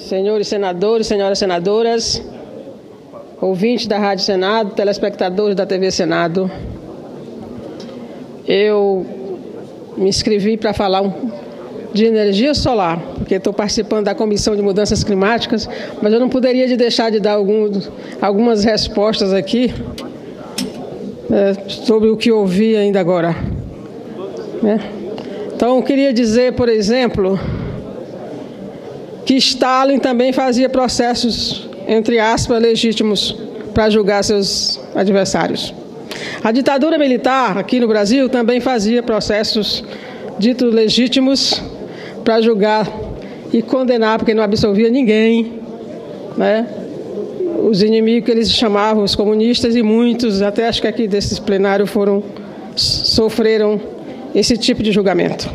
Senhores senadores, senhoras senadoras, ouvintes da Rádio Senado, telespectadores da TV Senado, eu me inscrevi para falar de energia solar, porque estou participando da Comissão de Mudanças Climáticas, mas eu não poderia deixar de dar algumas respostas aqui sobre o que ouvi ainda agora. Então, eu queria dizer, por exemplo, que Stalin também fazia processos, entre aspas, legítimos para julgar seus adversários. A ditadura militar aqui no Brasil também fazia processos ditos legítimos para julgar e condenar, porque não absolvia ninguém, os inimigos que eles chamavam os comunistas, e muitos, até acho que aqui desses plenários, sofreram esse tipo de julgamento.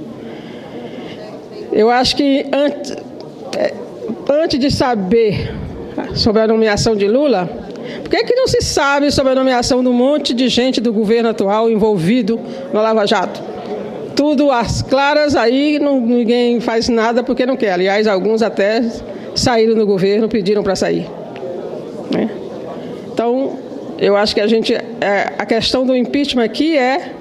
Eu acho que antes de saber sobre a nomeação de Lula, por que não se sabe sobre a nomeação de um monte de gente do governo atual envolvido no Lava Jato? Tudo às claras, aí ninguém faz nada porque não quer. Aliás, alguns até saíram do governo, pediram para sair. Então, eu acho que a questão do impeachment aqui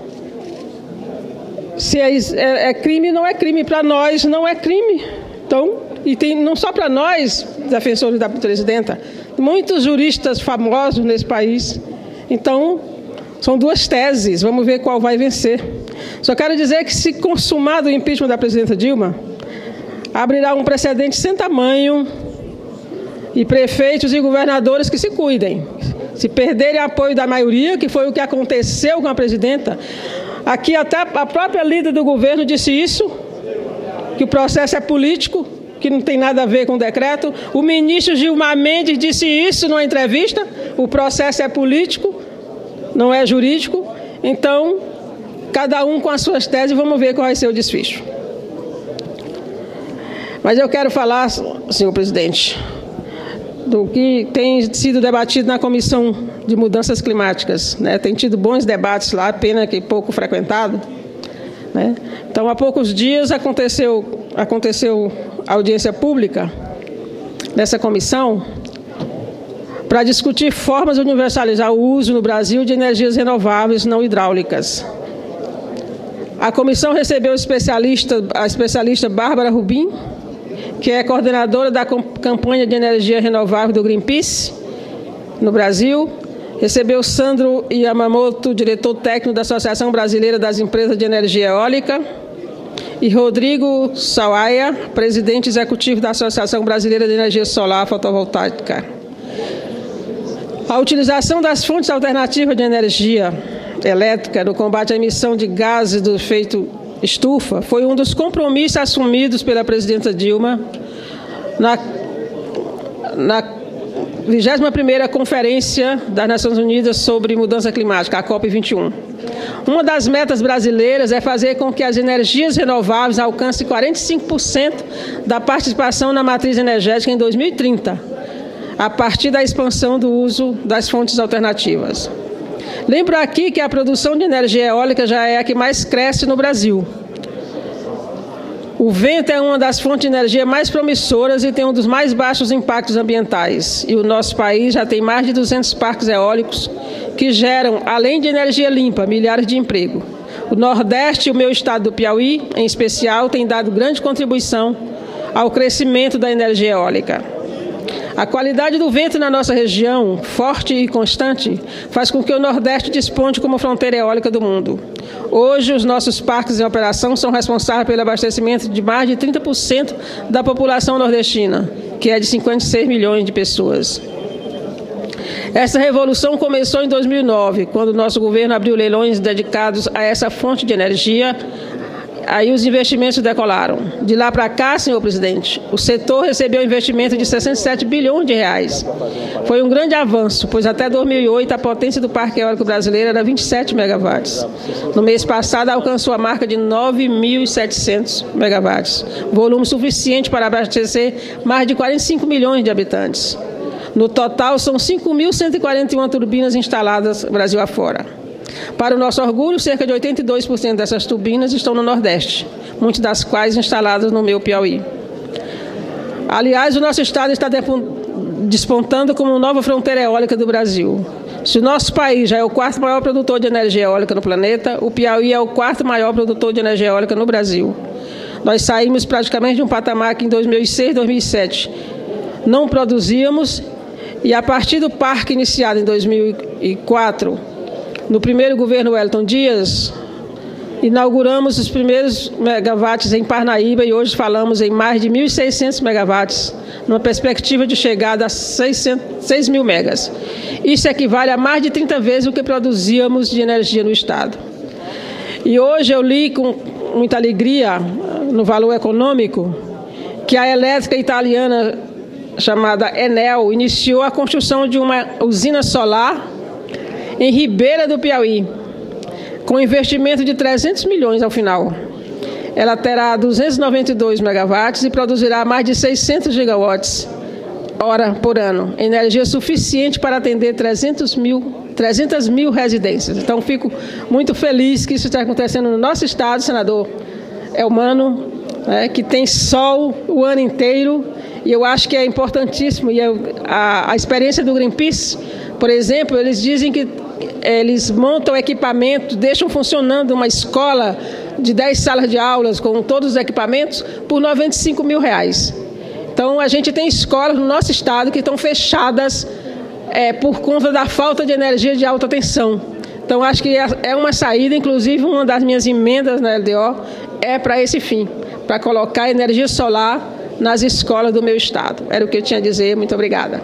se é crime, não é crime. Para nós, não é crime. Então, não só para nós, defensores da presidenta, muitos juristas famosos nesse país. Então, são duas teses, vamos ver qual vai vencer. Só quero dizer que, se consumado o impeachment da presidenta Dilma, abrirá um precedente sem tamanho, e prefeitos e governadores que se cuidem. Se perderem apoio da maioria, que foi o que aconteceu com a presidenta, aqui até a própria líder do governo disse isso, que o processo é político, que não tem nada a ver com o decreto. O ministro Gilmar Mendes disse isso numa entrevista, o processo é político, não é jurídico. Então, cada um com as suas teses, vamos ver qual vai ser o desfecho. Mas eu quero falar, senhor presidente, do que tem sido debatido na Comissão de Mudanças Climáticas. Tem tido bons debates lá, pena que pouco frequentado. Então, há poucos dias aconteceu a audiência pública dessa comissão para discutir formas de universalizar o uso no Brasil de energias renováveis não hidráulicas. A comissão recebeu a especialista Bárbara Rubim, que é coordenadora da campanha de energia renovável do Greenpeace no Brasil. Recebeu Sandro Yamamoto, diretor técnico da Associação Brasileira das Empresas de Energia Eólica, e Rodrigo Sawaia, presidente executivo da Associação Brasileira de Energia Solar Fotovoltaica. A utilização das fontes alternativas de energia elétrica no combate à emissão de gases do efeito estufa foi um dos compromissos assumidos pela presidenta Dilma na 21ª Conferência das Nações Unidas sobre Mudança Climática, a COP21. Uma das metas brasileiras é fazer com que as energias renováveis alcancem 45% da participação na matriz energética em 2030, a partir da expansão do uso das fontes alternativas. Lembro aqui que a produção de energia eólica já é a que mais cresce no Brasil. O vento é uma das fontes de energia mais promissoras e tem um dos mais baixos impactos ambientais. E o nosso país já tem mais de 200 parques eólicos que geram, além de energia limpa, milhares de empregos. O Nordeste e o meu estado do Piauí, em especial, tem dado grande contribuição ao crescimento da energia eólica. A qualidade do vento na nossa região, forte e constante, faz com que o Nordeste desponte como fronteira eólica do mundo. Hoje, os nossos parques em operação são responsáveis pelo abastecimento de mais de 30% da população nordestina, que é de 56 milhões de pessoas. Essa revolução começou em 2009, quando o nosso governo abriu leilões dedicados a essa fonte de energia. Aí os investimentos decolaram. De lá para cá, senhor presidente, o setor recebeu um investimento de 67 bilhões de reais. Foi um grande avanço, pois até 2008 a potência do parque eólico brasileiro era 27 megawatts. No mês passado alcançou a marca de 9.700 megawatts, volume suficiente para abastecer mais de 45 milhões de habitantes. No total, são 5.141 turbinas instaladas Brasil afora. Para o nosso orgulho, cerca de 82% dessas turbinas estão no Nordeste, muitas das quais instaladas no meu Piauí. Aliás, o nosso estado está despontando como nova fronteira eólica do Brasil. Se o nosso país já é o quarto maior produtor de energia eólica no planeta, o Piauí é o quarto maior produtor de energia eólica no Brasil. Nós saímos praticamente de um patamar que em 2006, 2007 não produzíamos, e a partir do parque iniciado em 2004, no primeiro governo Wellington Dias, inauguramos os primeiros megawatts em Parnaíba e hoje falamos em mais de 1.600 megawatts, numa perspectiva de chegada a 6 mil megas. Isso equivale a mais de 30 vezes o que produzíamos de energia no estado. E hoje eu li com muita alegria, no valor econômico, que a elétrica italiana chamada Enel iniciou a construção de uma usina solar em Ribeira do Piauí, com investimento de 300 milhões ao final. Ela terá 292 megawatts e produzirá mais de 600 gigawatts hora por ano, energia suficiente para atender 300 mil residências. Então, fico muito feliz que isso está acontecendo no nosso estado, senador Elmano, que tem sol o ano inteiro, e eu acho que é importantíssimo. E a experiência do Greenpeace, por exemplo, eles dizem que eles montam equipamento, deixam funcionando uma escola de 10 salas de aulas com todos os equipamentos por R$ 95 mil. Então, a gente tem escolas no nosso estado que estão fechadas por conta da falta de energia de alta tensão. Então, acho que é uma saída, inclusive uma das minhas emendas na LDO é para esse fim, para colocar energia solar nas escolas do meu estado. Era o que eu tinha a dizer. Muito obrigada.